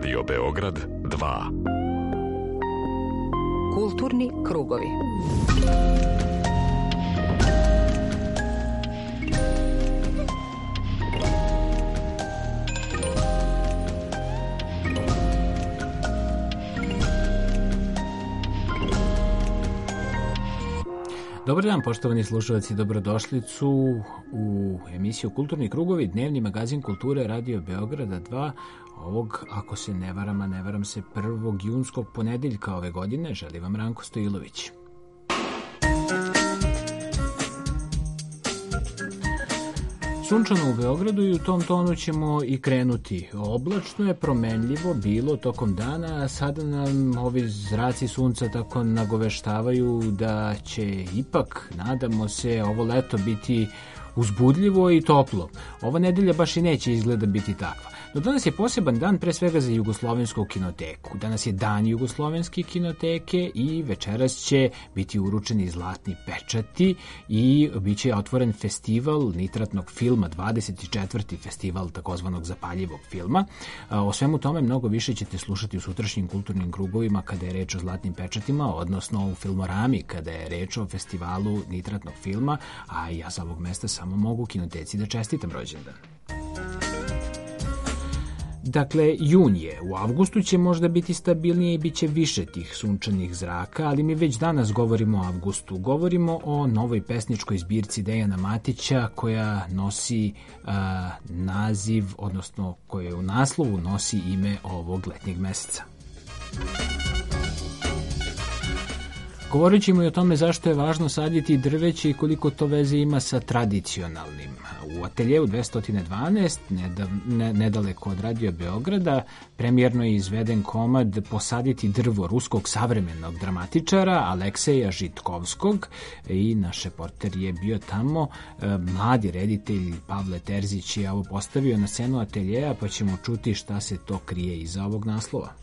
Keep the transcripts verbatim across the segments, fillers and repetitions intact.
Radio Beograd dva. Kulturni krugovi. Dobar dan, poštovani slušalci, dobrodošlicu u emisiju Kulturni krugovi, dnevni magazin kulture Radio Beograda dva, ovog, ako se ne varam, a ne varam se, prvog junskog ponedeljka ove godine. Želi vam Ranko Stojilović. Sunčano u Beogradu i u tom tonu ćemo i krenuti. Oblačno je, promenljivo bilo tokom dana, a sada nam ovi zraci sunca tako nagoveštavaju da će ipak, nadamo se, ovo leto biti uzbudljivo i toplo. Ova nedelja baš i neće izgleda biti takva. No danas je poseban dan pre svega za Jugoslovensku kinoteku. Danas je dan Jugoslovenske kinoteke i večeras će biti uručeni zlatni pečati i bit će otvoren festival nitratnog filma, dvadeset četvrti festival takozvanog zapaljivog filma. O svemu tome mnogo više ćete slušati u sutrašnjim kulturnim krugovima kada je reč o zlatnim pečatima, odnosno u Filmorami kada je reč o festivalu nitratnog filma, a ja sa ovog mesta samo mogu kinoteci da čestitam rođendan. Dakle, jun je. U avgustu će možda biti stabilnije i bit će više tih sunčanih zraka, ali mi već danas govorimo o avgustu. Govorimo o novoj pesničkoj zbirci Dejana Matića koja nosi a, naziv, odnosno koja u naslovu nosi ime ovog letnjeg meseca. Govorit ćemo i o tome zašto je važno saditi drveće i koliko to veze ima sa tradicionalnim. U ateljeu dvesta dvanaest, nedaleko od Radio Beograda, premijerno je izveden komad Posaditi drvo ruskog savremenog dramatičara Alekseja Žitkovskog i naš reporter je bio tamo. Mladi reditelj Pavle Terzić je ovo postavio na scenu ateljeja, pa ćemo čuti šta se to krije iza ovog naslova.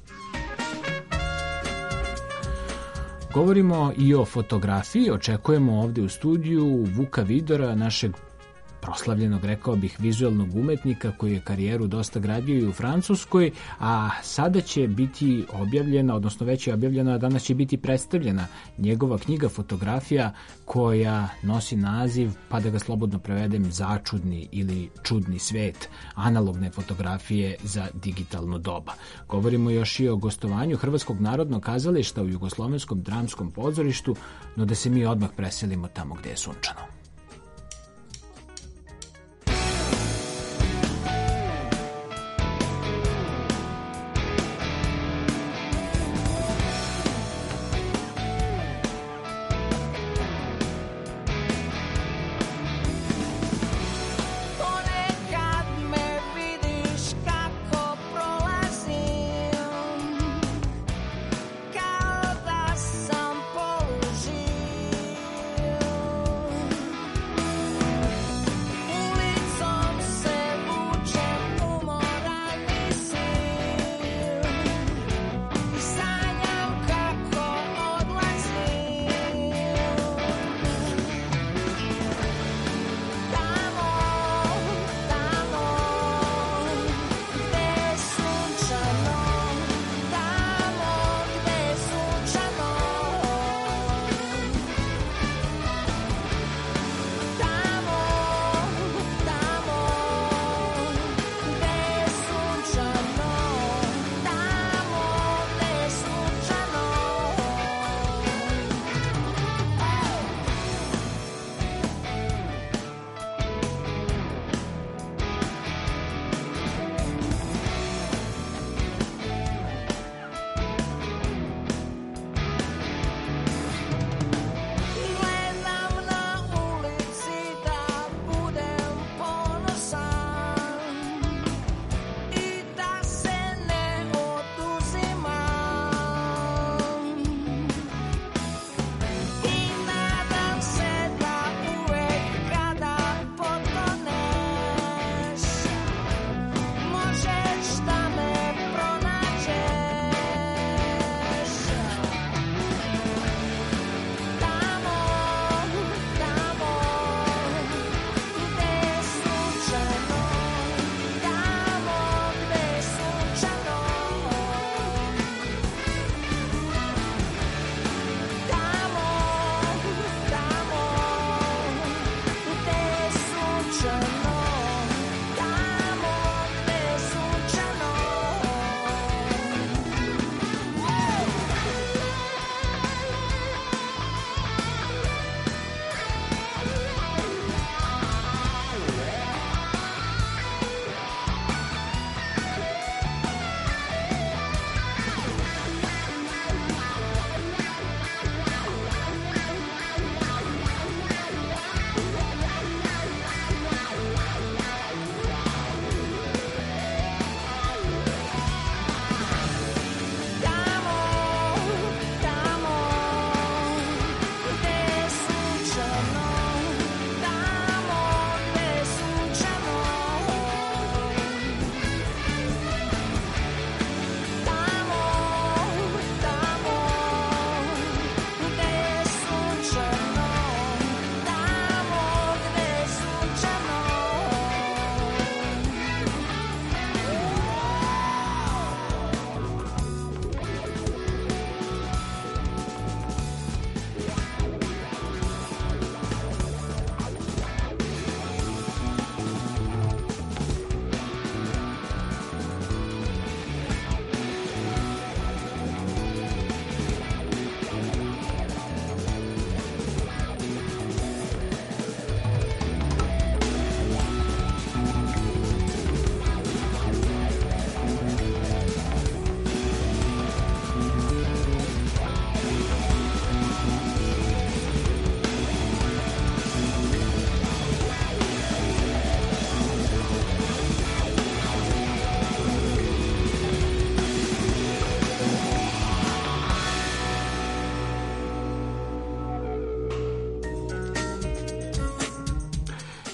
Govorimo i o fotografiji, očekujemo ovde u studiju Vuka Vidora, našeg proslavljenog, rekao bih, vizualnog umetnika koji je karijeru dosta gradio i u Francuskoj, a sada će biti objavljena, odnosno već je objavljena, a danas će biti predstavljena njegova knjiga fotografija koja nosi naziv, pa da ga slobodno prevedem, Začudni ili Čudni svet, analogne fotografije za digitalno doba. Govorimo još i o gostovanju Hrvatskog narodnog kazališta u Jugoslovenskom dramskom pozorištu, no da se mi odmah preselimo tamo gde je sunčano. Kao da sam polužio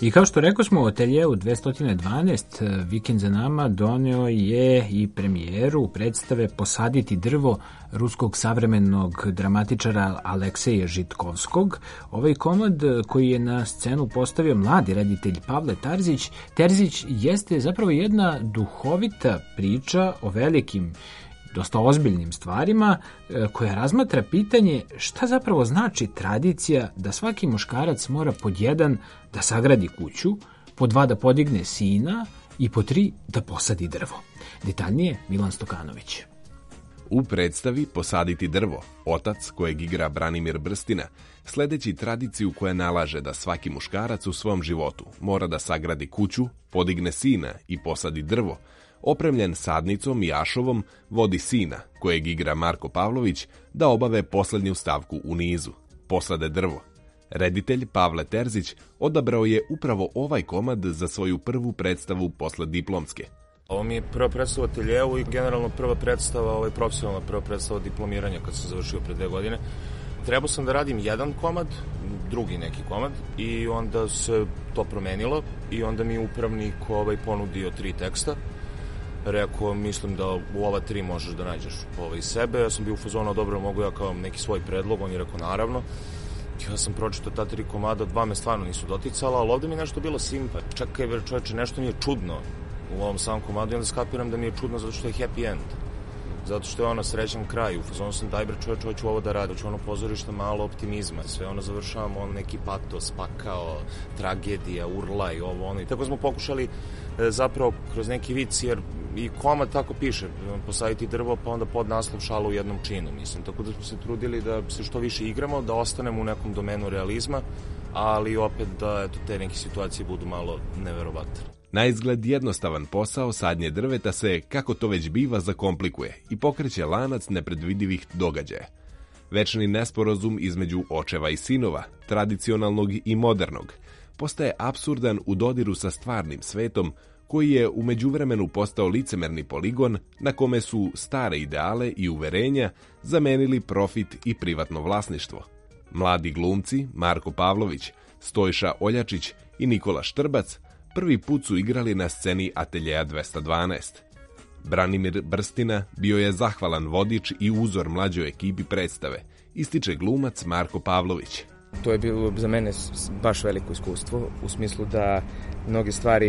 I kao što rekao smo, u ateljeu dvesta dvanaest Vikend za nama doneo je i premijeru predstave Posaditi drvo ruskog savremenog dramatičara Alekseja Žitkovskog. Ovaj komad koji je na scenu postavio mladi reditelj Pavle Tarzić, Terzić jeste zapravo jedna duhovita priča o velikim, dosta ozbiljnim stvarima, koja razmatra pitanje šta zapravo znači tradicija da svaki muškarac mora pod jedan da sagradi kuću, pod dva da podigne sina i pod tri da posadi drvo. Detaljnije Milan Stokanović. U predstavi Posaditi drvo, otac kojeg igra Branimir Brstina, sledeći tradiciju koja nalaže da svaki muškarac u svom životu mora da sagradi kuću, podigne sina i posadi drvo, opremljen sadnicom i ašovom, vodi sina, kojeg igra Marko Pavlović, da obave poslednju stavku u nizu, posade drvo. Reditelj Pavle Terzić odabrao je upravo ovaj komad za svoju prvu predstavu posle diplomske. Ovo mi je prva predstava u ateljeu i generalno prva predstava, ovaj profesionalna prva predstava diplomiranja kad sam završio pre dve godine. Trebao sam da radim jedan komad, drugi neki komad i onda se to promenilo i onda mi upravnik ovaj ponudio tri teksta. Rekao, mislim da u ova tri možeš da nađeš ovaj sebe. Ja sam bio u fazonu, dobro, mogu ja kao neki svoj predlog, on je rekao naravno. Ja sam pročitao ta tri komada, dva me stvarno nisu doticala, ali ovde mi je nešto bilo simpa. Čekaj, ver čoveče, nešto mi je čudno u ovom samom komadu i onda skapiram da mi je čudno zato što je happy end. Zato što je ono srećan kraj. U fazonu sam, daj bre čoveče, hoću ovo da radi, hoću ono pozorište, malo optimizma. Sve ono završavamo, on neki patos, pakao, tragedija, urla i ovo ono. I tako smo pokušali e, zapravo kroz neki vic, jer i komad tako piše, Posaditi drvo, pa onda pod naslov Šala u jednom činu, mislim. Tako da smo se trudili da se što više igramo, da ostanemo u nekom domenu realizma, ali opet da eto, te neke situacije budu malo neverovatne. Na izgled jednostavan posao sadnje drveta se, kako to već biva, zakomplikuje i pokreće lanac nepredvidivih događaja. Večni nesporazum između očeva i sinova, tradicionalnog i modernog, postaje apsurdan u dodiru sa stvarnim svetom, koji je u međuvremenu postao licemerni poligon na kome su stare ideale i uverenja zamenili profit i privatno vlasništvo. Mladi glumci Marko Pavlović, Stojša Oljačić i Nikola Štrbac prvi put su igrali na sceni ateljeja dvesta dvanaest. Branimir Brstina bio je zahvalan vodič i uzor mlađoj ekipi predstave, ističe glumac Marko Pavlović. To je bilo za mene baš veliko iskustvo, u smislu da mnoge stvari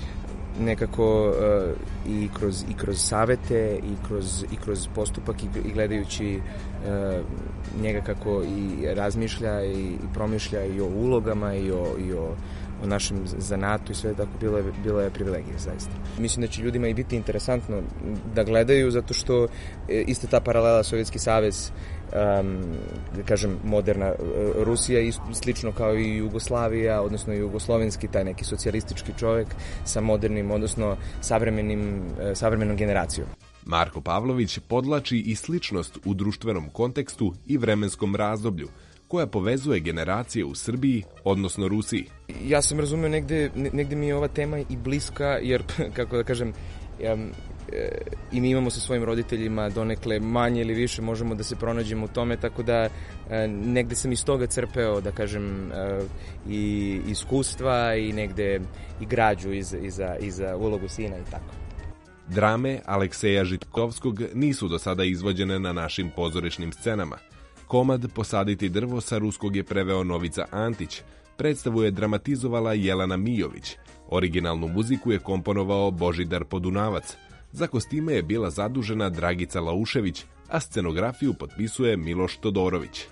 nekako uh, i kroz i kroz savete i kroz i kroz postupak i, i gledajući uh, njega kako i razmišlja i, i promišlja i o ulogama i o i o, o našem zanatu i sve tako bilo je bilo je privilegija zaista. Mislim da će ljudima i biti interesantno da gledaju zato što ista ta paralela Sovjetski savez, um, da kažem moderna Rusija i slično kao i Jugoslavija, odnosno jugoslovenski taj neki socijalistički čovjek sa modernim, odnosno savremenim savremenom generacijom. Marko Pavlović podlači i sličnost u društvenom kontekstu i vremenskom razdoblju koja povezuje generacije u Srbiji, odnosno Rusiji. Ja sam razumeo negde, negde mi je ova tema i bliska, jer, kako da kažem, ja, e, i mi imamo sa svojim roditeljima donekle manje ili više možemo da se pronađemo u tome, tako da e, negde sam iz toga crpeo, da kažem, e, i iskustva i negde i građu iz, iza, iza ulogu sina i tako. Drame Alekseja Žitkovskog nisu do sada izvođene na našim pozorišnim scenama. Komad Posaditi drvo sa ruskog je preveo Novica Antić, predstavu je dramatizovala Jelena Mijović, originalnu muziku je komponovao Božidar Podunavac, za kostime je bila zadužena Dragica Laušević, a scenografiju potpisuje Miloš Todorović.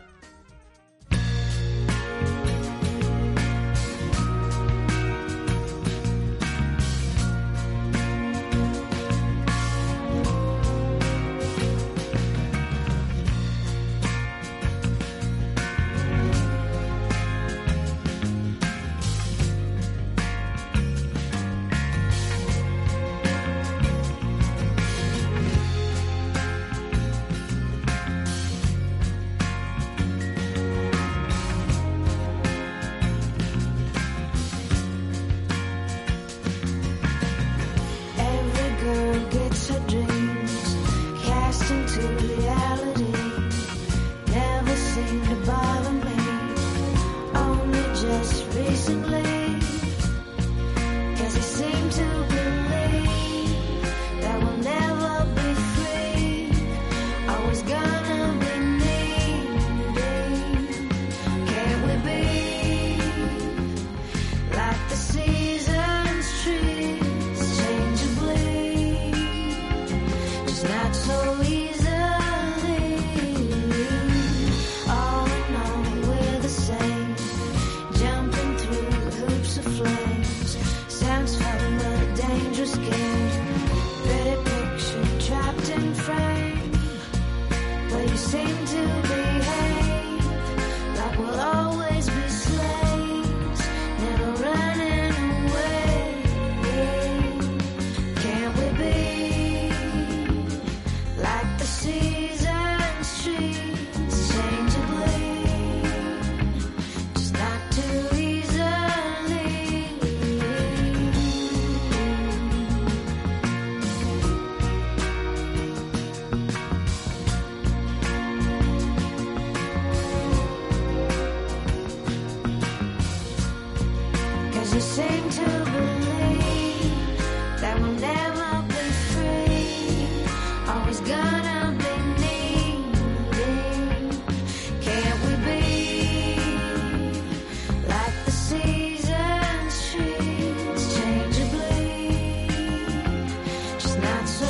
'cause you seem to believe that we'll never be free, always gonna be needed. Can't we be like the seasons, trees, changeably, just not so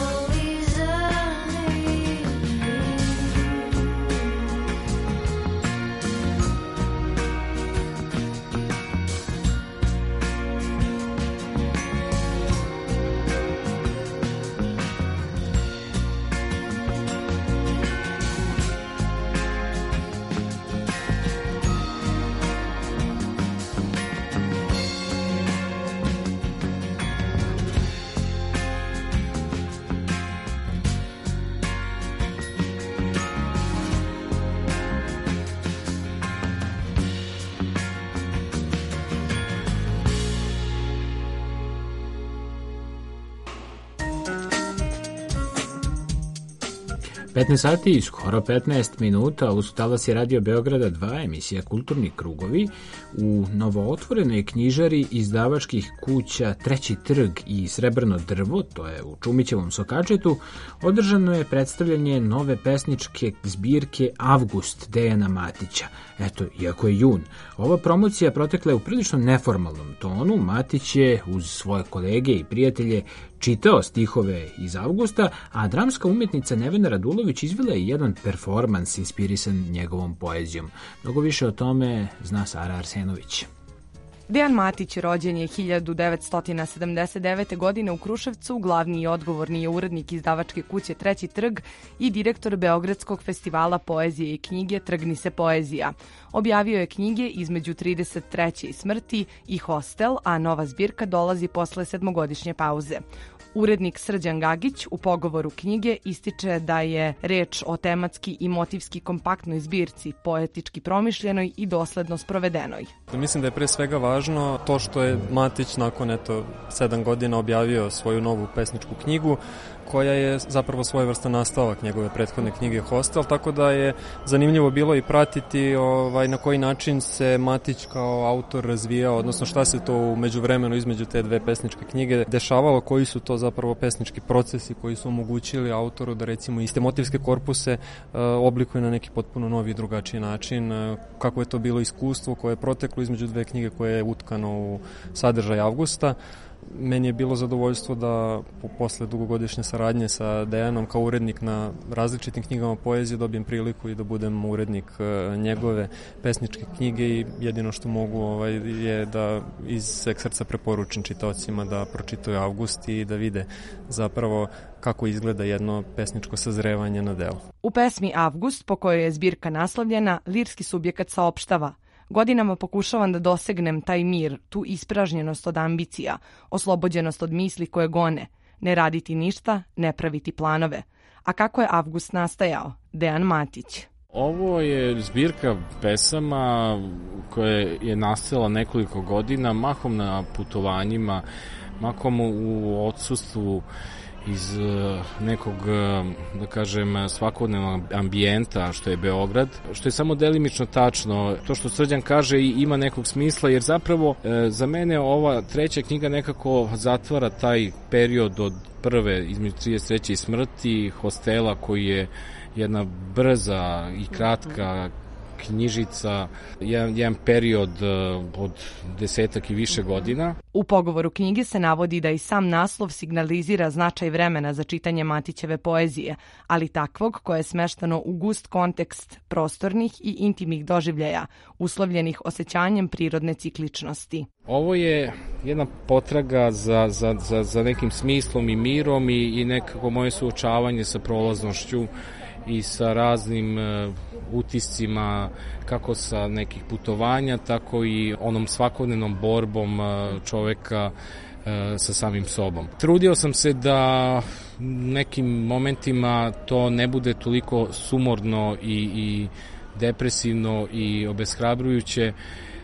petnaest sati i skoro petnaest minuta, uz talasi Radio Beograda dva, emisija Kulturni krugovi. U novootvorenoj knjižari izdavačkih kuća Treći trg i Srebrno drvo, to je u Čumićevom Sokačetu, održano je predstavljanje nove pesničke zbirke Avgust Dejana Matića. Eto, iako je jun. Ova promocija protekla je u prilično neformalnom tonu. Matić je uz svoje kolege i prijatelje čitao stihove iz Avgusta, a dramska umjetnica Nevena Radulović izvela je jedan performans inspirisan njegovom poezijom. Mnogo više o tome zna Sara Arsenović. Dejan Matić rođen je hiljadu devetsto sedamdeset devete. godine u Kruševcu, glavni i odgovorni je urednik izdavačke kuće Treći trg i direktor Beogradskog festivala poezije i knjige Trgni se poezija. Objavio je knjige između trideset treće i smrti i Hostel, a nova zbirka dolazi posle sedmogodišnje pauze. Urednik Srđan Gagić u pogovoru knjige ističe da je reč o tematski i motivski kompaktnoj zbirci, poetički promišljenoj i dosledno sprovedenoj. Mislim da je pre svega važno to što je Matić nakon eto sedam godina objavio svoju novu pesničku knjigu, koja je zapravo svojevrstan nastavak njegove prethodne knjige Hostel, tako da je zanimljivo bilo i pratiti ovaj, na koji način se Matić kao autor razvijao, odnosno šta se to u međuvremenu između te dve pesničke knjige dešavalo, koji su to zapravo pesnički procesi koji su omogućili autoru da recimo iste motivske korpuse uh, oblikuje na neki potpuno novi i drugačiji način, uh, kako je to bilo iskustvo koje je proteklo između dve knjige koje je utkano u sadržaj Avgusta. Meni je bilo zadovoljstvo da posle dugogodišnje saradnje sa Dejanom kao urednik na različitim knjigama poezije dobijem priliku i da budem urednik njegove pesničke knjige i jedino što mogu ovaj, je da iz sveg srca preporučim čitaocima da pročitaju Avgust i da vide zapravo kako izgleda jedno pesničko sazrevanje na delu. U pesmi Avgust, po kojoj je zbirka naslovljena, lirski subjekat saopštava: godinama pokušavam da dosegnem taj mir, tu ispražnjenost od ambicija, oslobođenost od misli koje gone, ne raditi ništa, ne praviti planove. A kako je Avgust nastajao? Dejan Matić. Ovo je zbirka pesama koja je nastala nekoliko godina, mahom na putovanjima, mahom u odsustvu iz nekog, da kažem, svakodnevnog ambijenta što je Beograd, što je samo delimično tačno. To što Srđan kaže ima nekog smisla, jer zapravo za mene ova treća knjiga nekako zatvara taj period od prve između trideset treće i smrti, Hostela, koji je jedna brza i kratka knjižica, jedan, jedan period od desetak i više godina. U pogovoru knjige se navodi da i sam naslov signalizira značaj vremena za čitanje Matićeve poezije, ali takvog koje je smeštano u gust kontekst prostornih i intimnih doživljaja, uslovljenih osjećanjem prirodne cikličnosti. Ovo je jedna potraga za, za, za, za nekim smislom i mirom i, i nekako moje suočavanje sa prolaznošću i sa raznim uh, utiscima, kako sa nekih putovanja, tako i onom svakodnevnom borbom uh, čoveka uh, sa samim sobom. Trudio sam se da nekim momentima to ne bude toliko sumorno i, i depresivno i obeshrabrujuće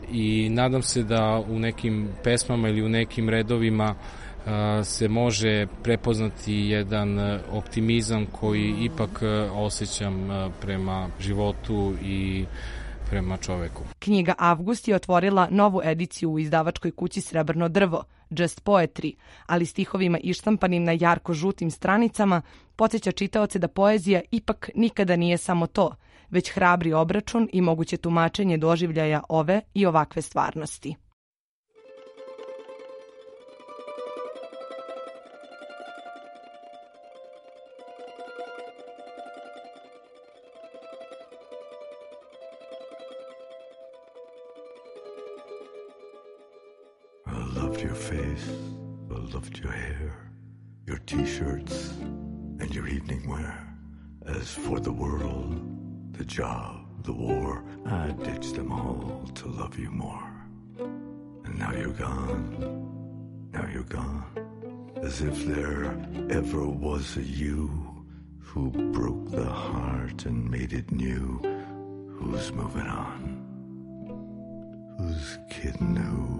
i nadam se da u nekim pesmama ili u nekim redovima se može prepoznati jedan optimizam koji ipak osjećam prema životu i prema čoveku. Knjiga Avgust je otvorila novu ediciju u izdavačkoj kući Srebrno drvo, Just Poetry, ali stihovima ištampanim na jarko-žutim stranicama podsjeća čitaoce da poezija ipak nikada nije samo to, već hrabri obračun i moguće tumačenje doživljaja ove i ovakve stvarnosti. I loved your face, I loved your hair, your t-shirts, and your evening wear. As for the world, the job, the war, I ditched them all to love you more. And now you're gone, now you're gone, as if there ever was a you who broke the heart and made it new. Who's moving on? Who's kidding who?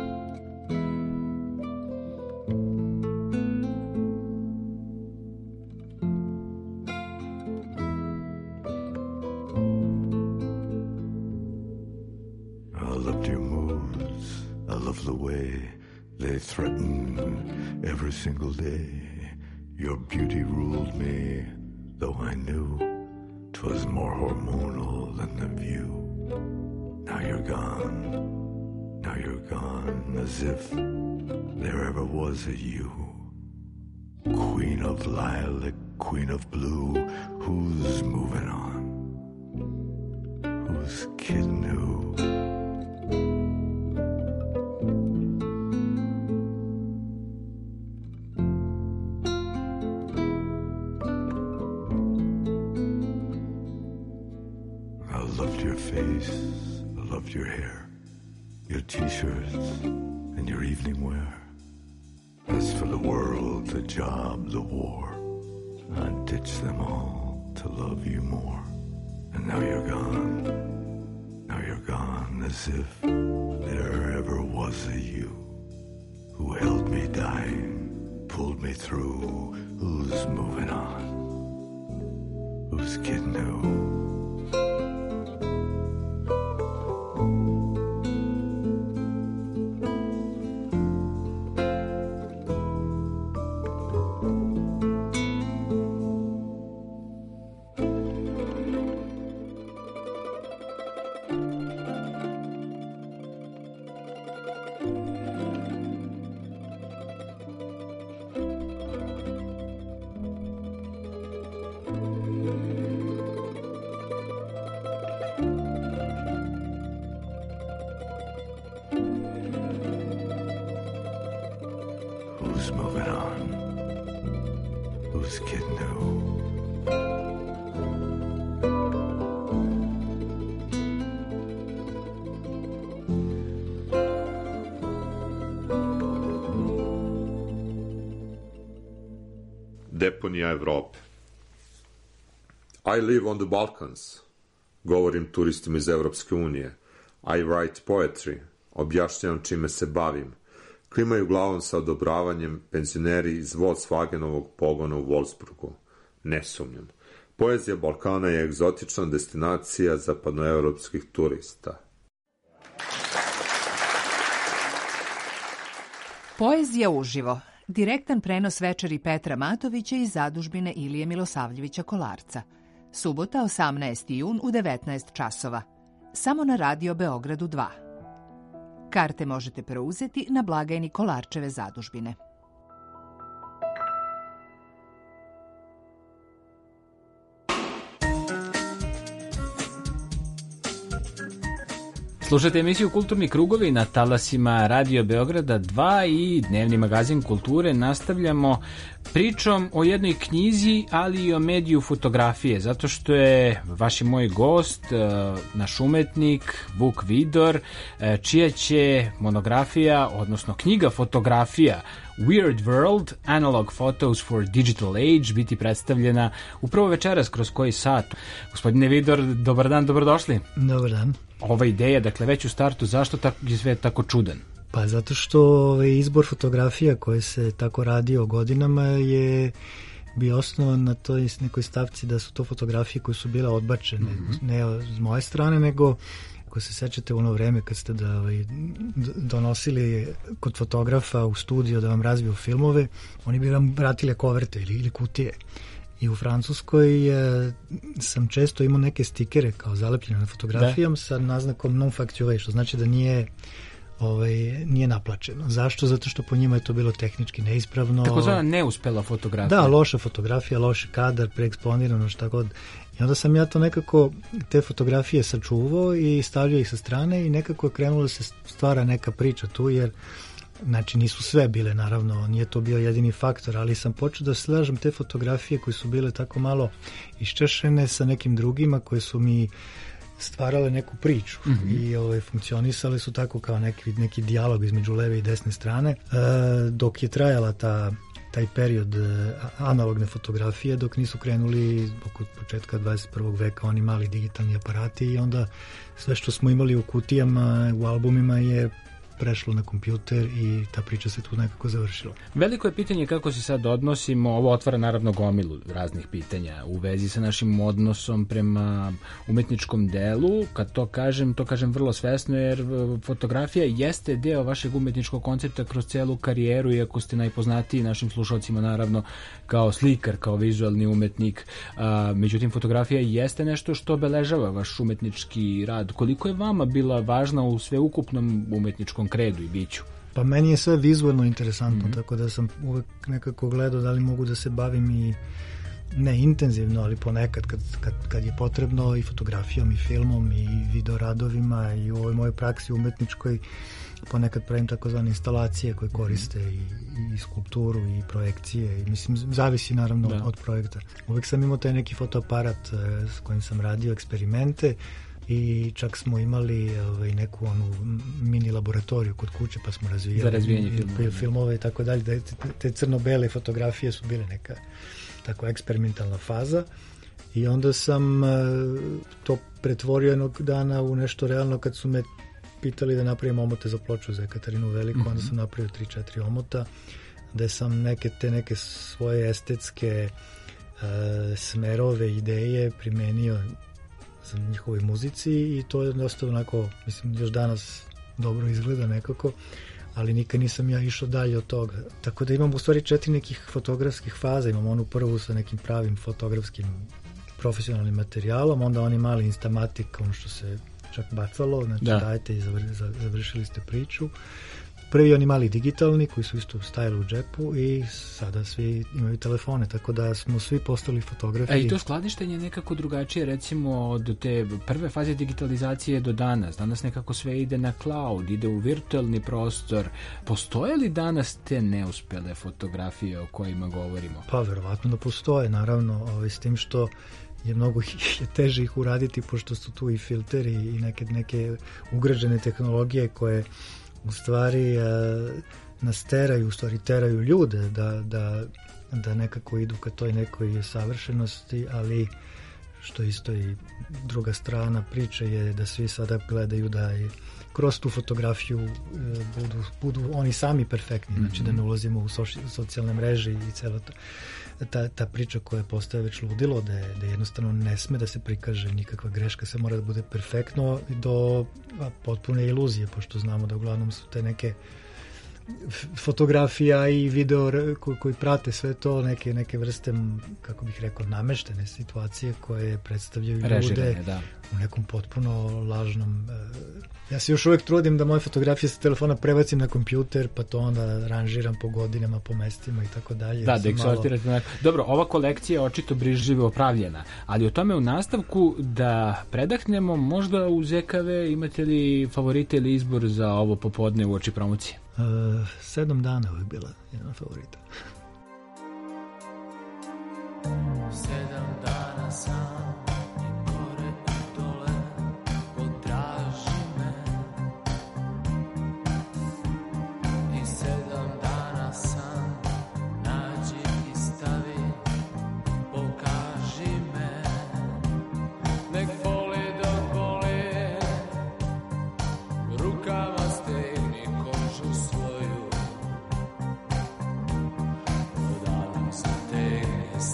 The way they threaten every single day. Your beauty ruled me, though I knew 'twas more hormonal than the view. Now you're gone, now you're gone, as if there ever was a you. Queen of lilac, queen of blue, who's moving on? Who's kidding who? I loved your hair, your t-shirts, and your evening wear. As for the world, the job, the war, I ditched them all to love you more. And now you're gone, now you're gone, as if there ever was a you who held me dying, pulled me through. Who's moving on? Who's kidding who? Who's moving on? Who's kidding who? Deponija Evrope. I live on the Balkans. Govorim turistima iz Evropske unije. I write poetry. Objašnjavam čime se bavim. Klimaju glavom sa odobravanjem penzioneri iz Volkswagenovog pogona u Wolfsburgu. Ne sumnjam. Poezija Balkana je egzotična destinacija zapadnoevropskih turista. Poezija uživo. Direktan prenos večeri Petra Matovića iz zadužbine Ilije Milosavljevića Kolarca. Subota, osamnaesti jun u devetnaest časova. Samo na Radio Beogradu dva. Karte možete preuzeti na blagajni Kolarčeve zadužbine. Slušajte emisiju Kulturni krugovi na talasima Radio Beograda dva i dnevni magazin kulture. Nastavljamo pričom o jednoj knjizi, ali i o mediju fotografije, zato što je vaš i moj gost, naš umetnik Vuk Vidor, čija će monografija, odnosno knjiga fotografija Weird World, Analog Photos for Digital Age, biti predstavljena upravo večeras kroz koji sat. Gospodine Vidor, dobar dan, dobrodošli. Dobar dan. Ova ideja, dakle, već u startu, zašto je sve tako čudan? Pa zato što izbor fotografija koje se tako radio godinama je bio osnovan na toj nekoj stavci da su to fotografije koje su bile odbačene, mm-hmm. ne s moje strane, nego ako se sećate u ono vreme kad ste da ovaj, donosili kod fotografa u studio da vam razviju filmove, oni bi vam vratili koverte ili, ili kutije. I u Francuskoj e, sam često imao neke stikere kao zalepljene na fotografijom da. Sa naznakom non facturé, što znači da nije ovaj, nije naplaćeno. Zašto? Zato što po njima je to bilo tehnički neispravno. Tako zvana neuspela fotografija. Da, loša fotografija, loš kadar, preeksponirano, šta god. I onda sam ja to nekako, te fotografije sačuvao i stavljao ih sa strane i nekako je krenulo da se stvara neka priča tu, jer znači nisu sve bile, naravno, nije to bio jedini faktor, ali sam počeo da slažem te fotografije koje su bile tako malo iščešene sa nekim drugima koje su mi stvarale neku priču mm-hmm. i ovaj, funkcionisale su tako kao neki, neki dijalog između leve i desne strane. E, dok je trajala ta, taj period e, analogne fotografije, dok nisu krenuli oko početka dvadeset prvog veka oni mali digitalni aparati i onda sve što smo imali u kutijama, u albumima je prešlo na kompjuter i ta priča se tu nekako završila. Veliko je pitanje kako se sad odnosimo, ovo otvara naravno gomilu raznih pitanja u vezi sa našim odnosom prema umetničkom delu. Kad to kažem, to kažem vrlo svesno, jer fotografija jeste deo vašeg umetničkog koncepta kroz celu karijeru, iako ste najpoznatiji našim slušalcima naravno kao slikar, kao vizualni umetnik. A, međutim, fotografija jeste nešto što obeležava vaš umetnički rad. Koliko je vama bila važna u sveukupnom umetničkom kredu i biću? Pa meni je sve vizualno interesantno, mm-hmm. tako da sam uvek nekako gledao da li mogu da se bavim i ne intenzivno, ali ponekad kad, kad, kad je potrebno i fotografijom i filmom i videoradovima i u ovoj mojoj praksi umetničkoj ponekad pravim takozvane instalacije koje koriste mm-hmm. i, i skulpturu i projekcije i mislim zavisi naravno da. Od projekta. Uvek sam imao taj neki fotoaparat s kojim sam radio eksperimente i čak smo imali ovaj, neku onu mini laboratoriju kod kuće pa smo razvijali za razvijanje filmova, filmove i tako dalje. Te, te crno-bele fotografije su bile neka tako eksperimentalna faza i onda sam uh, to pretvorio jednog dana u nešto realno kad su me pitali da napravim omote za ploču za Katarinu Veliku, mm-hmm. onda sam napravio tri četiri omota gde sam neke te neke svoje estetske uh, smerove, ideje primenio za njihovoj muzici i to je dosta onako, mislim, još danas dobro izgleda nekako, ali nikad nisam ja išao dalje od toga. Tako da imam u stvari četiri nekih fotografskih faza. Imam onu prvu sa nekim pravim fotografskim profesionalnim materijalom, onda oni mali Instamatic, ono što se čak bacalo, znači da. Dajte i završili ste priču. Prvi oni mali digitalni koji su isto stajali u džepu i sada svi imaju telefone, tako da smo svi postali fotografi. A i to skladištenje nekako drugačije, recimo od te prve faze digitalizacije do danas. Danas nekako sve ide na cloud, ide u virtualni prostor. Postoje li danas te neuspele fotografije o kojima govorimo? Pa verovatno da postoje, naravno, ovaj, s tim što je mnogo je teže ih uraditi pošto su tu i filteri i neke, neke ugrađene tehnologije koje u stvari uh, nas teraju, u stvari teraju ljude da, da, da nekako idu ka toj nekoj savršenosti, ali što isto i druga strana priče je da svi sada gledaju da je kroz tu fotografiju uh, budu, budu oni sami perfektni, mm-hmm. znači da ne ulazimo u soši, socijalne mreže i cela ta, ta, ta priča koja postaje već ludilo, da, je, da jednostavno ne sme da se prikaže nikakva greška, se mora da bude perfektno do a, potpune iluzije, pošto znamo da uglavnom su te neke fotografija i video koji, koji prate sve to, neke, neke vrste, kako bih rekao, nameštene situacije koje predstavljaju Režirane, ljude da. U nekom potpuno lažnom. Ja se još uvek trudim da moje fotografije sa telefona prebacim na kompjuter, pa to onda ranžiram po godinama, po mestima i tako dalje. Da, da ih sortirate. Malo... Dobro, ova kolekcija je očito brižljivo opravljena, ali o tome u nastavku da predahnemo, možda u Z K V imate li favorite ili izbor za ovo popodne u oči promocije? Uh, sedam dana uvijek bila jedna favorita. Sedam dana sam i gore i dole potraži me i sedam dana sam nađi i stavi pokaži me nek boli dok boli rukama stegni kožu svoju odavno se tegne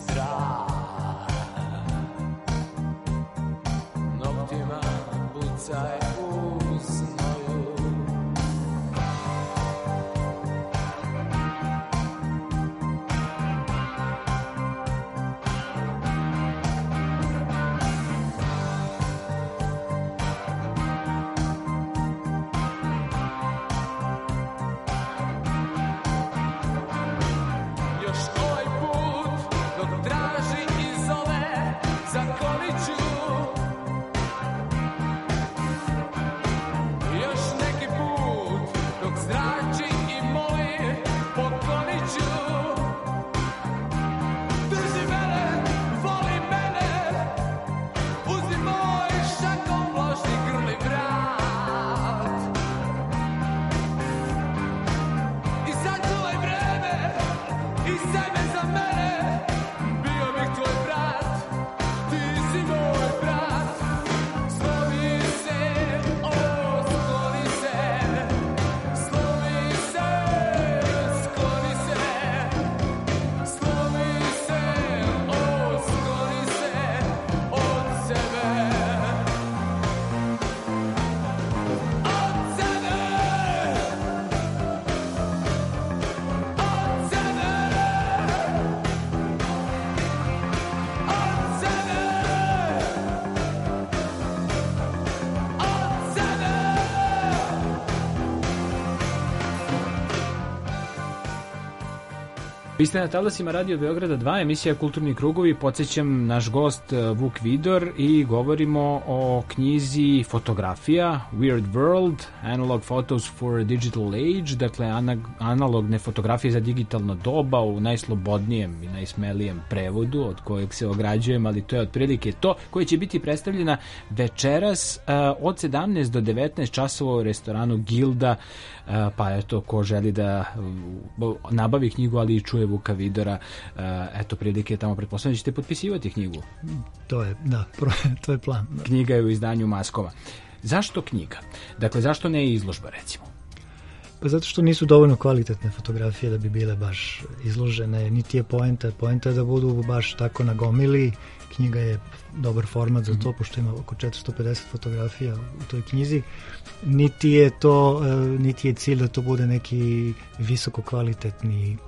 Vi ste na talasima Radio Beograda dva, emisija Kulturni krugovi. Podsjećam, naš gost Vuk Vidor i govorimo o knjizi fotografija Weird World, Analog Photos for a Digital Age, dakle analogne fotografije za digitalno doba u najslobodnijem i najsmelijem prevodu od kojeg se ograđujem, ali to je otprilike to, koje će biti predstavljena večeras uh, od sedamnaest do devetnaest časova u restoranu Gilda, uh, pa eto, ko želi da uh, nabavi knjigu, ali i čuje Vuka Vidora, uh, eto prilike tamo, pretpostavljam da ćete potpisivati knjigu. To je, da, to je plan. Da. Knjiga je u izdanju Maskova. Zašto knjiga? Dakle, zašto ne izložba, recimo? Pa zato što nisu dovoljno kvalitetne fotografije da bi bile baš izložene, niti je poenta. Poenta je da budu baš tako na gomili. Knjiga je dobar format za to, pošto ima oko četiristo pedeset fotografija u toj knjizi. Niti je to, niti je cilj da to bude neki visoko kvalitetni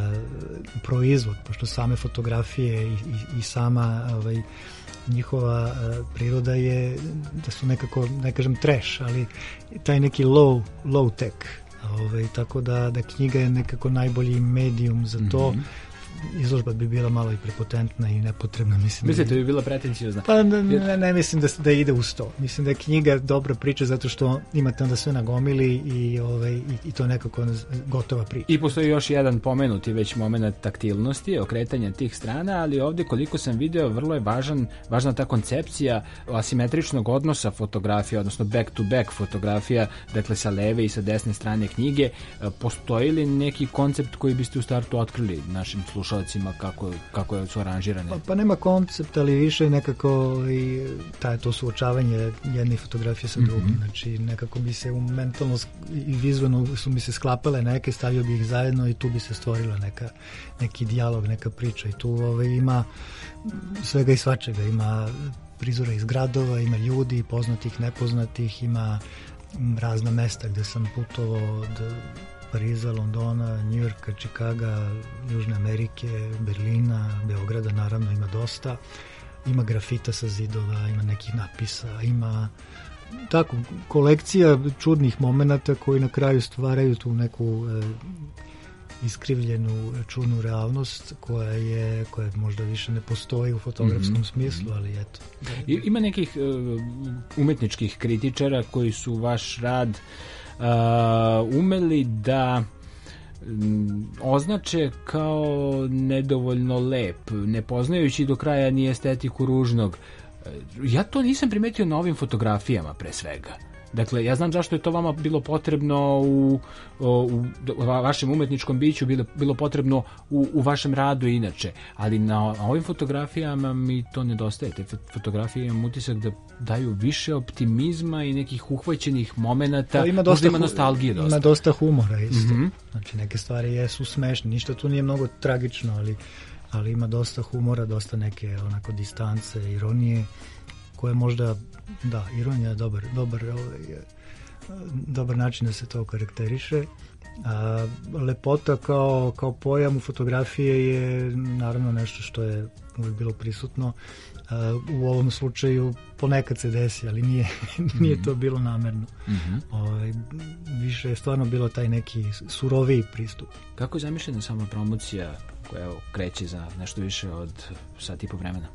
proizvod, pošto same fotografije i, i, i sama ovaj, njihova uh, priroda je da su nekako, ne kažem trash, ali taj neki low, low tech, ovaj, tako da, da knjiga je nekako najbolji medijum za to. Mm-hmm. Izložba bi bila malo i prepotentna i nepotrebna. Mislim. Mislite da bi bila pretenciozna? Pa ne, ne, ne mislim da, da ide uz to. Mislim da je knjiga dobra priča zato što imate onda sve na gomili i, ovaj, i, i to nekako gotova priča. I postoji još jedan pomenuti već moment taktilnosti, okretanja tih strana, ali ovdje koliko sam video vrlo je važan, važna ta koncepcija asimetričnog odnosa fotografija, odnosno back to back fotografija, dakle sa leve i sa desne strane knjige. Postoji li neki koncept koji biste u startu otkrili našim slušalcima kako, kako su aranžirane? Pa, pa nema koncept, ali više nekako i taj, to suočavanje jedne fotografije sa drugom. Mm-hmm. Znači nekako bi se mentalno i vizualno su mi se sklapale neke, stavio bi ih zajedno i tu bi se stvorila neka, neki dijalog, neka priča i tu ovaj, ima svega i svačega. Ima prizora iz gradova, ima ljudi, poznatih, nepoznatih, ima razna mesta gde sam putovao od Pariza, Londona, Njujorka, Čikaga, Južne Amerike, Berlina, Beograda, naravno ima dosta. Ima grafita sa zidova, ima nekih napisa, ima tako kolekcija čudnih momenata koji na kraju stvaraju tu neku e, iskrivljenu, čudnu realnost koja je, koja možda više ne postoji u fotografskom mm-hmm. smislu, ali eto. I, ima nekih uh, umetničkih kritičara koji su vaš rad Uh, umeli da um, označe kao nedovoljno lep, ne poznajući do kraja ni estetiku ružnog. Uh, ja to nisam primetio na ovim fotografijama pre svega. Dakle, ja znam zašto je to vama bilo potrebno u, u, u vašem umetničkom biću, bilo, bilo potrebno u, u vašem radu inače, ali na, na ovim fotografijama mi to nedostaje. Te fotografije imam utisak da daju više optimizma i nekih uhvaćenih momenata, ima dosta, možda ima nostalgije dosta. Ima dosta humora isto. Mm-hmm. Znači, neke stvari jesu smešne, ništa tu nije mnogo tragično, ali, ali ima dosta humora, dosta neke onako distance, ironije, koje možda, da, ironija je dobar, dobar, ovaj, dobar način da se to karakteriše. A, lepota kao, kao pojam u fotografije je naravno nešto što je uvijek bilo prisutno. A, u ovom slučaju ponekad se desi, ali nije, nije mm-hmm. to bilo namerno. Mm-hmm. Ovaj, više je stvarno bilo taj neki suroviji pristup. Kako je zamišljena sama promocija koja evo, kreće za nešto više od sat i po vremena?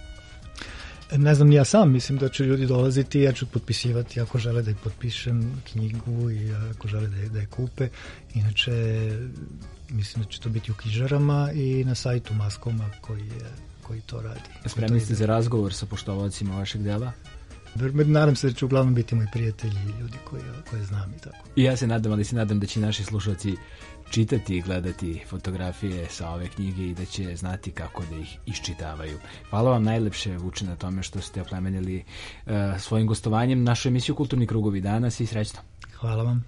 Ne znam, ja sam mislim da će ljudi dolaziti, ja ću potpisivati ako žele da je potpišem knjigu i ako žele da je, da je kupe. Inače, mislim da će to biti u knjižarama i na sajtu Maskoma koji, je, koji to radi. Spremni ste za razgovor sa poštovalcima vašeg dela? Nadam se da će uglavnom biti moji prijatelji i ljudi koje, koje znam i tako. I ja se nadam, ali se nadam da će naši slušalci čitati i gledati fotografije sa ove knjige i da će znati kako da ih iščitavaju. Hvala vam najlepše, Vuče, na tome što ste oplemenili uh, svojim gostovanjem našu emisiju Kulturni krugovi danas i srećno. Hvala vam.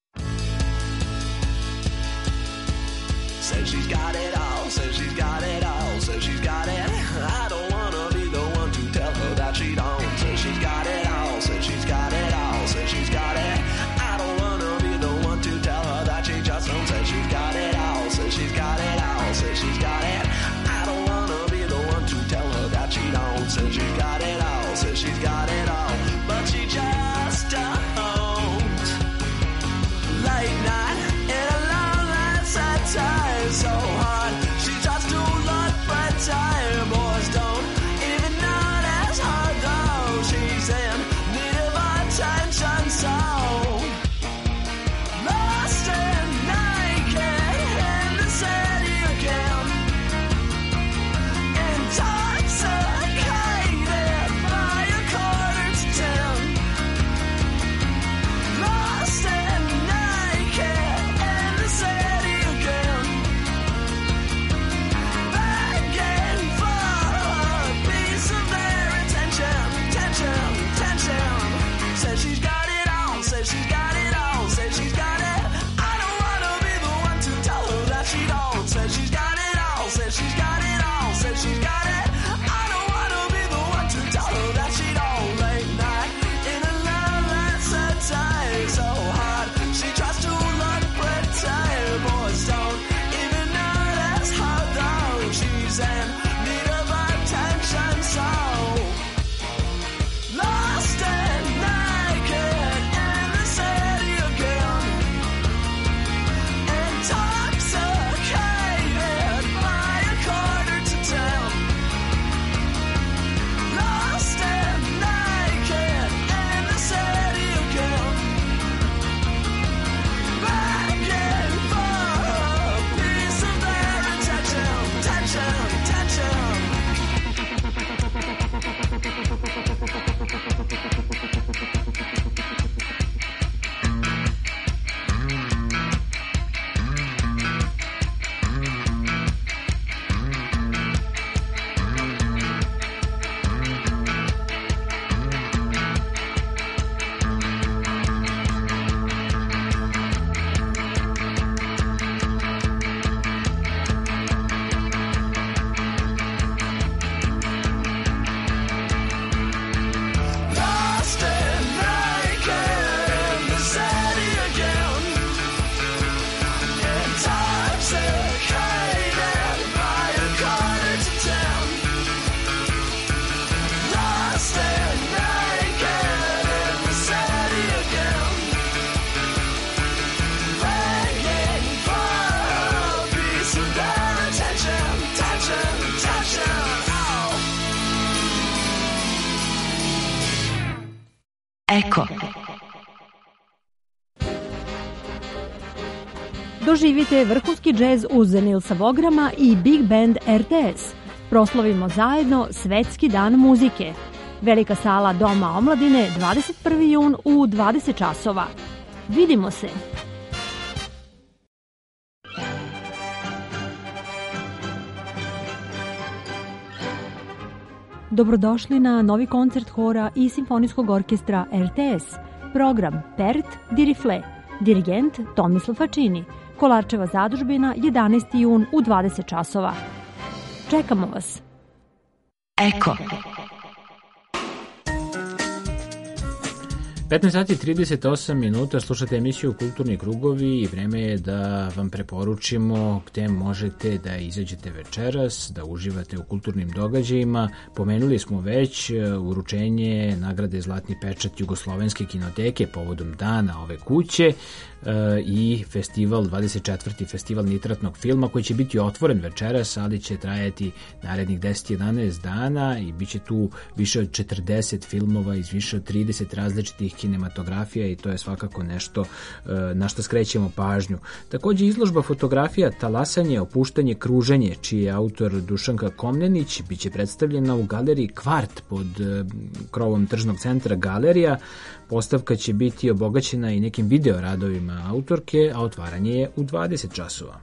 Says she's got it all, says she's got it all, says she's got it. I don't wanna be the one to tell her that she don't. Says she's got it all, says she's got it all, says she's got it. I don't wanna be the one to tell her that she just don't. Says she's got it all, says she's got it all, says she's got it. I don't wanna be the one to tell her that she don't. Says she's got it all, says she's got it all, but she just don't. Late night in a long line, sad time so hard. Doživite vrhunski džez uz Nilsa Vograma i Big Band R T S. Proslavimo zajedno Svetski dan muzike. Velika sala Doma omladine, dvadeset prvi jun u dvadeset časova. Vidimo se! Dobrodošli na novi koncert hora i simfonijskog orkestra R T S. Program Pert di Rifle. Dirigent Tomislav Fačini. Kolarčeva zadužbina, jedanaesti jun u dvadeset časova. Čekamo vas. Eko. petnaest sati i trideset osam minuta, slušate emisiju Kulturni krugovi i vreme je da vam preporučimo gde možete da izađete večeras, da uživate u kulturnim događajima. Pomenuli smo već uručenje nagrade Zlatni pečat Jugoslovenske kinoteke povodom dana ove kuće i festival, dvadeset četvrti festival nitratnog filma koji će biti otvoren večeras, ali će trajati narednih deset do jedanaest dana i bit će tu više od četrdeset filmova iz više od trideset različitih kinematografija i to je svakako nešto na što skrećemo pažnju. Takođe izložba fotografija Talasanje, opuštanje, kruženje, čiji je autor Dušanka Komnenić, biće predstavljena u galeriji Kvart pod krovom tržnog centra Galerija. Postavka će biti obogaćena i nekim video radovima autorke, a otvaranje je u dvadeset časova.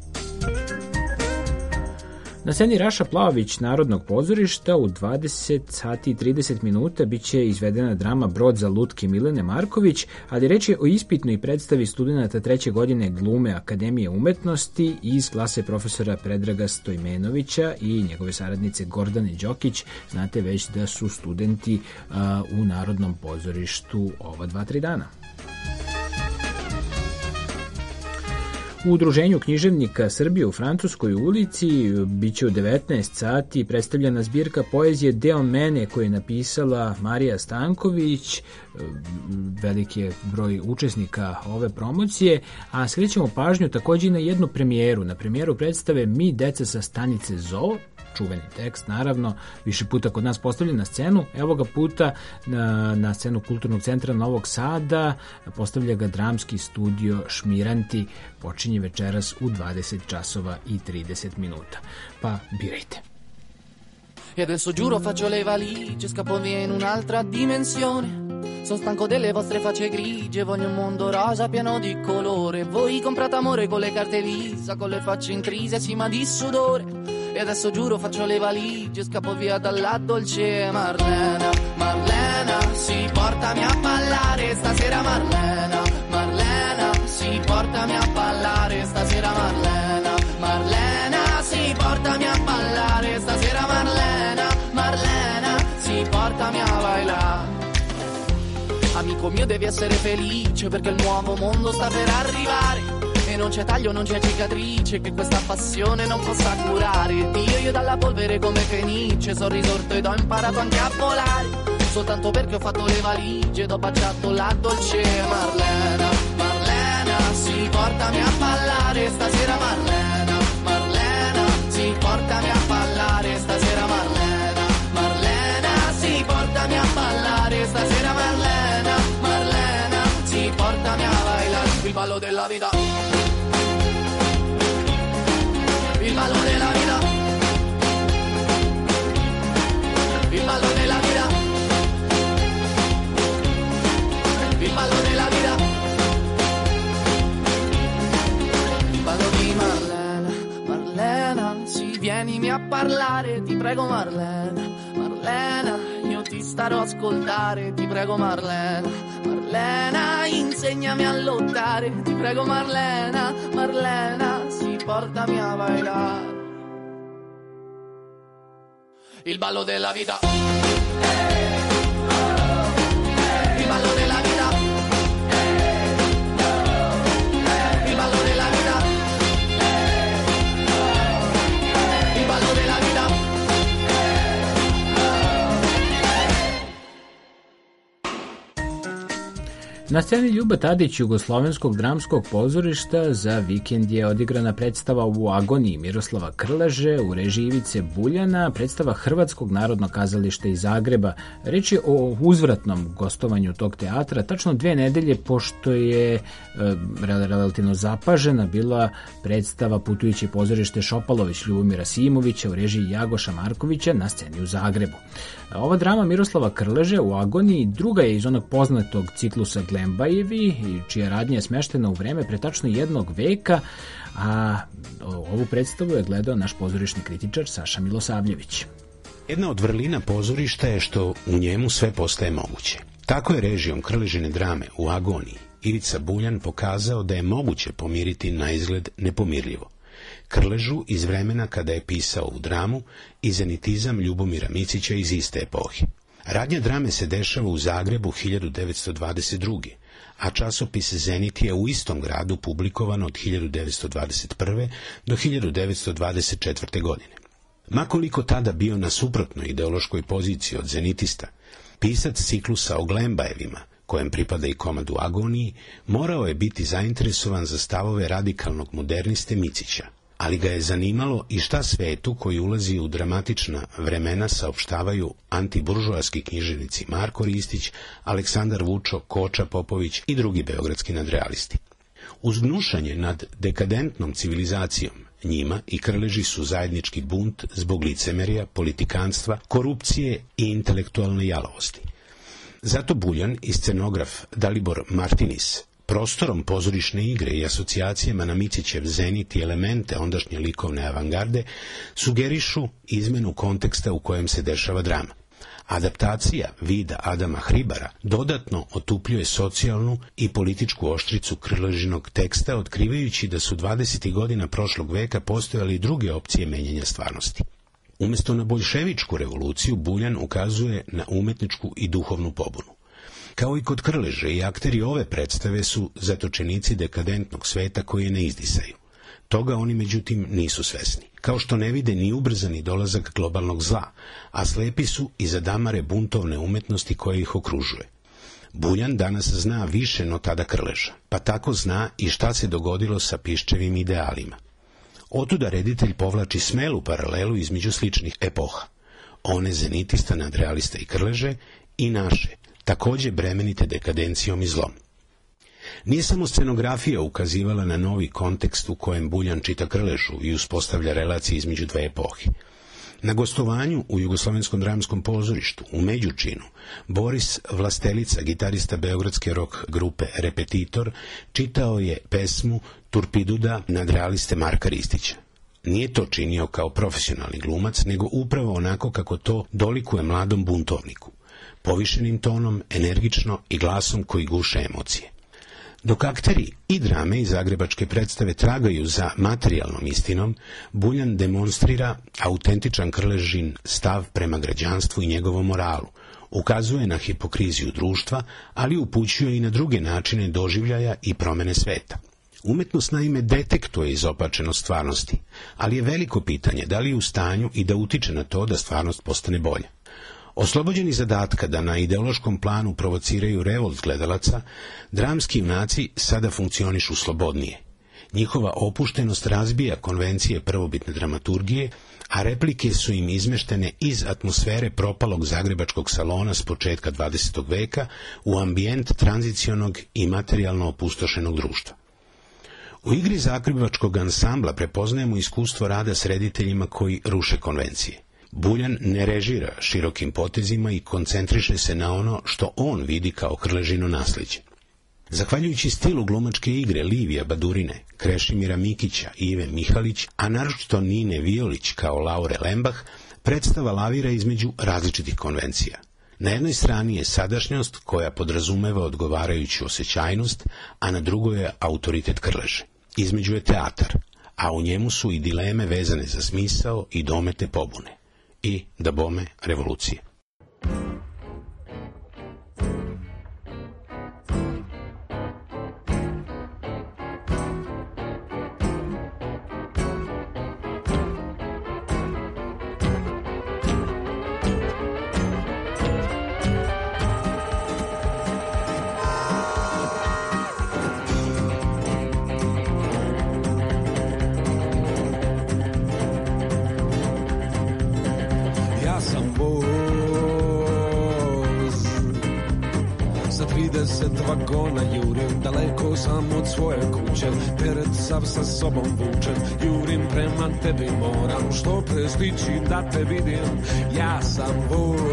Na sceni Raša Plaović Narodnog pozorišta u dvadeset sati i trideset minuta biće izvedena drama Brod za lutke Milene Marković, ali reč je o ispitnoj predstavi studenta treće godine glume Akademije umetnosti iz klase profesora Predraga Stojmenovića i njegove saradnice Gordane Đokić. Znate već da su studenti uh, u Narodnom pozorištu ova dva, tri dana. U Udruženju književnika Srbije u Francuskoj ulici biće u devetnaest sati predstavljena zbirka poezije Deo mene koju je napisala Marija Stanković. Veliki je broj učesnika ove promocije, a skrećemo pažnju takođe i na jednu premijeru. Na premijeru predstave Mi deca sa stanice Zoo, čuveni tekst, naravno, više puta kod nas postavljen na scenu. Evo ga puta na, na scenu Kulturnog centra Novog Sada, postavlja ga dramski studio Šmiranti, počinje večeras u dvadeset časova i trideset minuta. Pa birajte. E adesso giuro faccio le valigie, scappo via in un'altra dimensione. Sono stanco delle vostre facce grigie, voglio un mondo rosa pieno di colore. Voi comprate amore con le carte Visa, con le facce intrise, sì ma di sudore. E adesso giuro faccio le valigie, scappo via dalla dolce Marlena. Marlena, sì, portami a ballare stasera Marlena. Marlena, sì, portami a ballare stasera Marlena. Marlena, sì, portami a ballare stasera Marlena. Marlena, sì, portami a ballare. Amico mio devi essere felice perché il nuovo mondo sta per arrivare. E non c'è taglio, non c'è cicatrice che questa passione non possa curare. Dio, io dalla polvere come Fenice sono risorto ed ho imparato anche a volare. Soltanto perché ho fatto le valigie ed ho baciato la dolce Marlena. Marlena, sì, portami a ballare stasera Marlena. Marlena, sì, portami a ballare stasera Marlena. Marlena, sì, portami a ballare stasera Marlena. Marlena, sì, portami a ballare il ballo della vita. Il ballo della vita, il ballo della vita, il ballo della vita, il ballo di Marlena. Marlena, sì, vienimi a parlare, ti prego Marlena. Marlena, io ti starò a ascoltare, ti prego Marlena. Marlena, insegnami a lottare, ti prego Marlena. Marlena, sì, portami a bailar il ballo della vita. Il ballo della vita. Il ballo della vita. Il ballo della vita. Na sceni Ljuba Tadić Jugoslovenskog dramskog pozorišta za vikend je odigrana predstava U agoniji Miroslava Krleže u režiji Ivice Buljana, predstava Hrvatskog narodnog kazališta iz Zagreba. Reč je o uzvratnom gostovanju tog teatra, tačno dve nedelje pošto je e, relativno zapažena bila predstava Putujuće pozorište Šopalović Ljubomira Simovića u režiji Jagoša Markovića na sceni u Zagrebu. Ova drama Miroslava Krleže U agoniji druga je iz onog poznatog ciklusa Glembajevi, čija radnja je smeštena u vreme pre tačno jednog veka, a ovu predstavu je gledao naš pozorišni kritičar Saša Milosavljević. Jedna od vrlina pozorišta je što u njemu sve postaje moguće. Tako je režijom Krležine drame U agoniji Ivica Buljan pokazao da je moguće pomiriti na izgled nepomirljivo. Krležu iz vremena kada je pisao u dramu i zenitizam Ljubomira Micića iz iste epohe. Radnja drame se dešava u Zagrebu hiljadu devetsto dvadeset druge. a časopis Zenit je u istom gradu publikovan od hiljadu devetsto dvadeset prve. do hiljadu devetsto dvadeset četvrte. godine. Makoliko tada bio na suprotnoj ideološkoj poziciji od zenitista, pisac ciklusa o Glembajevima, kojem pripada i komad U agoniji, morao je biti zainteresovan za stavove radikalnog moderniste Micića, ali ga je zanimalo i šta svetu koji ulazi u dramatična vremena saopštavaju antiburžoaski književnici Marko Ristić, Aleksandar Vučo, Koča Popović i drugi beogradski nadrealisti. Uz gnušanje nad dekadentnom civilizacijom, njima i Krleži su zajednički bunt zbog licemerja, politikanstva, korupcije i intelektualne jalovosti. Zato Buljan i scenograf Dalibor Martinis prostorom pozorišne igre i asocijacijama na Micićev Zenit i elemente ondašnje likovne avangarde sugerišu izmenu konteksta u kojem se dešava drama. Adaptacija vida Adama Hribara dodatno otupljuje socijalnu i političku oštricu Krležinog teksta, otkrivajući da su dvadesetih godina prošlog veka postojali i druge opcije menjanja stvarnosti. Umjesto na boljševičku revoluciju, Buljan ukazuje na umetničku i duhovnu pobunu. Kao i kod Krleže, i akteri ove predstave su zatočenici dekadentnog sveta koji je ne izdisaju. Toga oni međutim nisu svesni, kao što ne vide ni ubrzani dolazak globalnog zla, a slepi su i za damare buntovne umetnosti koje ih okružuje. Buljan danas zna više no tada Krleža, pa tako zna i šta se dogodilo sa Piščevim idealima. Otuda reditelj povlači smelu paralelu između sličnih epoha, one zenitista, nadrealista i Krleže, i naše, takođe bremenite dekadencijom i zlom. Nije samo scenografija ukazivala na novi kontekst u kojem Buljan čita Krležu i uspostavlja relacije između dve epohe. Na gostovanju u Jugoslovenskom dramskom pozorištu u Međučinu, Boris Vlastelica, gitarista beogradske rock grupe Repetitor, čitao je pesmu Turpiduda nadrealiste Marka Ristića. Nije to činio kao profesionalni glumac, nego upravo onako kako to dolikuje mladom buntovniku, povišenim tonom, energično i glasom koji guše emocije. Dok akteri i drame i zagrebačke predstave tragaju za materijalnom istinom, Buljan demonstrira autentičan Krležin stav prema građanstvu i njegovom moralu, ukazuje na hipokriziju društva, ali upućuje i na druge načine doživljaja i promene sveta. Umetnost naime detektuje izopačenost stvarnosti, ali je veliko pitanje da li je u stanju i da utiče na to da stvarnost postane bolja. Oslobođeni zadatka da na ideološkom planu provociraju revolt gledalaca, dramski junaci sada funkcionišu slobodnije. Njihova opuštenost razbija konvencije prvobitne dramaturgije, a replike su im izmeštene iz atmosfere propalog zagrebačkog salona s početka dvadesetog veka u ambijent tranzicionog i materijalno opustošenog društva. U igri zagrebačkog ansambla prepoznajemo iskustvo rada s rediteljima koji ruše konvencije. Buljan ne režira širokim potezima i koncentriše se na ono što on vidi kao Krležino naslijeđe. Zahvaljujući stilu glumačke igre Livija Badurine, Krešimira Mikića i Ive Mihalić, a naročito Nine Violić kao Laure Lembah, predstava lavira između različitih konvencija. Na jednoj strani je sadašnjost koja podrazumeva odgovarajuću osjećajnost, a na drugoj je autoritet Krleže. Između je teatar, a u njemu su i dileme vezane za smisao i domete pobune. I, da bome, revolucije. vagona jurim, daleko sam od svoje kuće, teret sav sa sobom vučem, jurim prema tebi moram, što pre stići da te vidim, ja sam voz.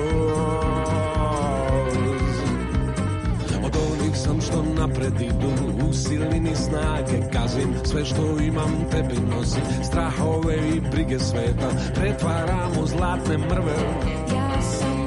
Od onih sam što napred idu, u silini snage gazim, sve što imam tebi nosim, strahove i brige sveta, pretvaram u zlatne mrve. Ja sam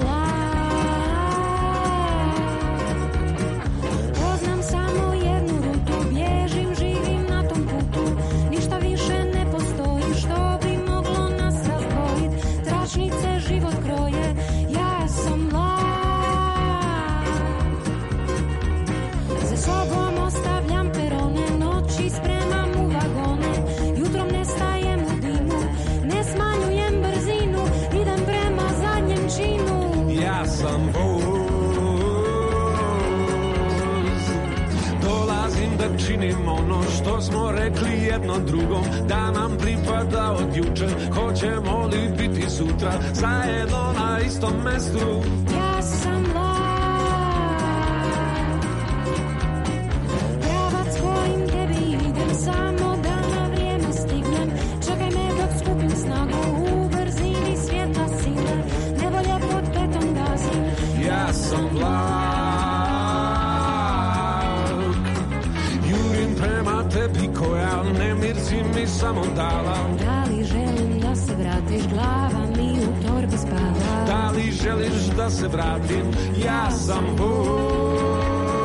činim ono što smo rekli jedno drugom, da nam pripada od juče, hoćemo li biti sutra zajedno na istom mestu. Ja sam pravac kojim tebi idem, samo da na vrijeme stignem, čekaj me dok skupim snagu, u brzini svjetla sile, nevolje pod petom gazim. Ja sam vlak, prema tebi koja nemir si mi samo dala. Da li želim da se vratiš, glava mi u torbi spava. Da li želiš da se vratim, ja sam voz.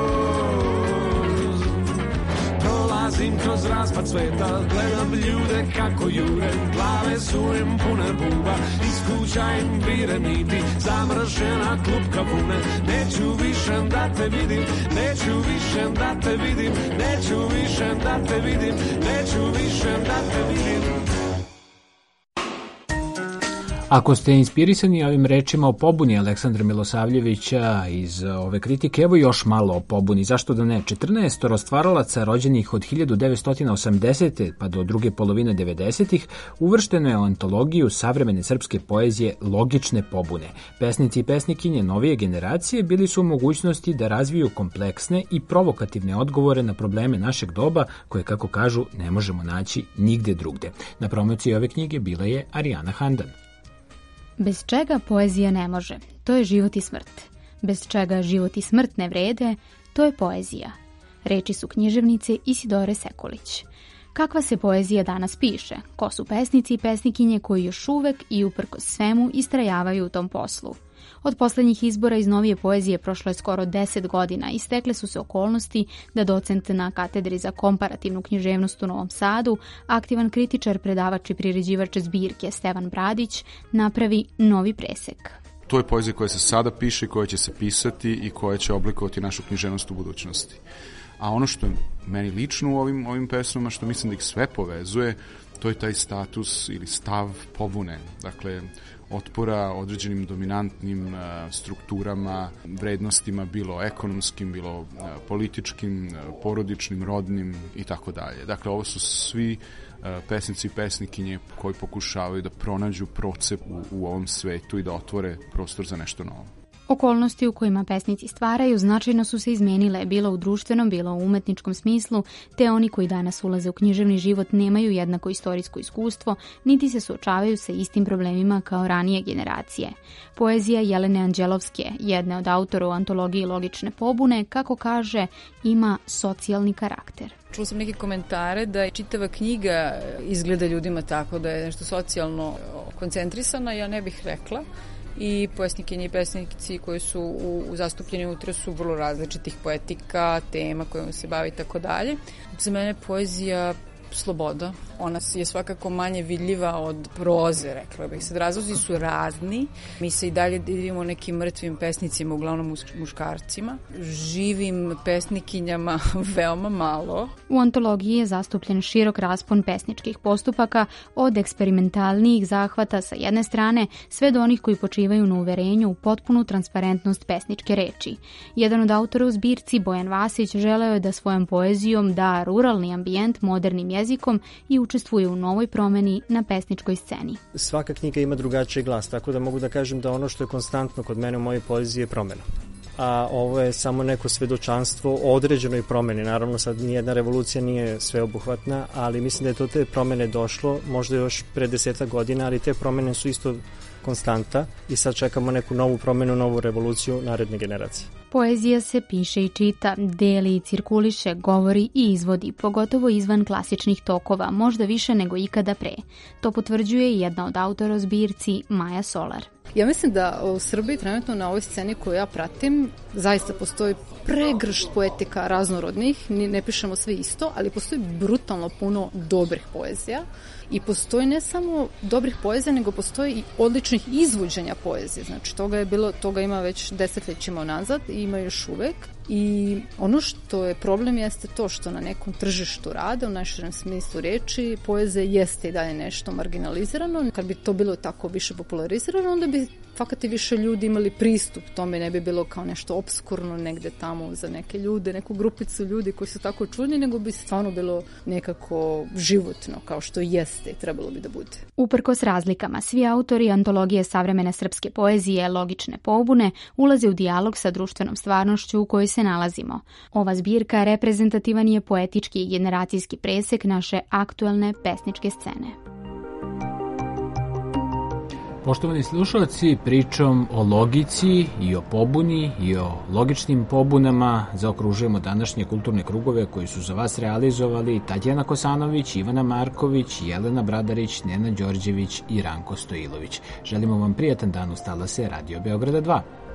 Prolazim kroz raspad sveta, gledam ljude kako jure, glave su im pune buba, iz kuća im vire niti, zamršena klupka pune. Neću više da te vidim, neću više da te vidim, neću više da te vidim, neću više da te vidim. Ako ste inspirisani ovim rečima o pobuni Aleksandra Milosavljevića iz ove kritike, evo još malo o pobuni. Zašto da ne? četrnaestoro stvaralaca rođenih od hiljadu devetsto osamdesete pa do druge polovine devedesetih uvršteno je u antologiju savremene srpske poezije Logične pobune. Pesnici i pesnikinje novije generacije bili su u mogućnosti da razviju kompleksne i provokativne odgovore na probleme našeg doba koje, kako kažu, ne možemo naći nigde drugde. Na promociji ove knjige bila je Arijana Handan. Bez čega poezija ne može, to je život i smrt. Bez čega život i smrt ne vrede, to je poezija. Reči su književnice Isidore Sekulić. Kakva se poezija danas piše? Ko su pesnici i pesnikinje koji još uvek i uprkos svemu istrajavaju u tom poslu? Od poslednjih izbora iz novije poezije prošlo je skoro deset godina i stekle su se okolnosti da docent na katedri za komparativnu književnost u Novom Sadu, aktivan kritičar, predavač i priređivač zbirke Stevan Bradić, napravi novi presek. To je poezija koja se sada piše, koja će se pisati i koja će oblikovati našu književnost u budućnosti. A ono što je meni lično u ovim, ovim pesmama, što mislim da ih sve povezuje, to je taj status ili stav pobune. Dakle, otpora određenim dominantnim uh, strukturama, vrednostima, bilo ekonomskim, bilo uh, političkim, uh, porodičnim, rodnim i tako dalje. Dakle, ovo su svi uh, pesnici i pesnikinje koji pokušavaju da pronađu procep u, u ovom svetu i da otvore prostor za nešto novo. Okolnosti u kojima pesnici stvaraju značajno su se izmenile, bilo u društvenom, bilo u umetničkom smislu, te oni koji danas ulaze u književni život nemaju jednako istorijsko iskustvo, niti se suočavaju sa istim problemima kao ranije generacije. Poezija Jelene Anđelovske, jedne od autora u antologiji Logične pobune, kako kaže, ima socijalni karakter. Čula sam neke komentare da je čitava knjiga izgleda ljudima tako da je nešto socijalno koncentrisana, ja ne bih rekla. I pesnikinje i pesnici koji su u, u zastupljeni unutra su vrlo različitih poetika, tema kojom se bavi i tako dalje. Za mene poezija sloboda. Ona je svakako manje vidljiva od proze, rekla bih. Sad razlozi su razni. Mi se i dalje divimo nekim mrtvim pesnicima, uglavnom muškarcima. Živim pesnikinjama veoma malo. U antologiji je zastupljen širok raspon pesničkih postupaka, od eksperimentalnijih zahvata sa jedne strane, sve do onih koji počivaju na uverenju u potpunu transparentnost pesničke reči. Jedan od autora u zbirci, Bojan Vasić, želeo je da svojom poezijom da ruralni ambijent modernim jezikom i učestvuje u novoj promeni na pesničkoj sceni. Svaka knjiga ima drugačiji glas, tako da mogu da kažem da ono što je konstantno kod mene u mojoj poeziji je promena. a ovo je samo neko svedočanstvo o određenoj promeni. Naravno, sad nijedna revolucija nije sveobuhvatna, ali mislim da je to te promene došlo možda još pre deseta godina, ali te promene su isto konstanta i sad čekamo neku novu promenu, novu revoluciju naredne generacije. Poezija se piše i čita, deli i cirkuliše, govori i izvodi, pogotovo izvan klasičnih tokova, možda više nego ikada pre. To potvrđuje i jedna od autora o zbirci, Maja Solar. Ja mislim da u Srbiji trenutno na ovoj sceni koju ja pratim zaista postoji pregršt poetika raznorodnih, ne pišemo sve isto, ali postoji brutalno puno dobrih poezija i postoji ne samo dobrih poezija, nego postoji i odličnih izvođenja poezije. Znači toga je bilo, toga ima već desetljećima nazad i ima još uvek. I ono što je problem jeste to što na nekom tržištu rada, u najširem smislu reči, poezija jeste i dalje nešto marginalizirano. Kad bi to bilo tako više popularizirano, onda bi fakat i više ljudi imali pristup tome, ne bi bilo kao nešto obskurno negde tamo za neke ljude, neku grupicu ljudi koji su tako čudni, nego bi stvarno bilo nekako životno, kao što jeste i trebalo bi da bude. Uprkos razlikama, svi autori antologije savremene srpske poezije Logične pobune ulaze u dijalog sa društvenom stvarnošću u kojoj se nalazimo. Ova zbirka reprezentativan je poetički i generacijski presek naše aktuelne pesničke scene. Poštovani slušalci, pričom o logici i o pobuni i o logičnim pobunama zaokružujemo današnje kulturne krugove koji su za vas realizovali Tatjana Kosanović, Ivana Marković, Jelena Bradarić, Nena Đorđević i Ranko Stojilović. Želimo vam prijatan dan, uz talase Radio Beograda dva.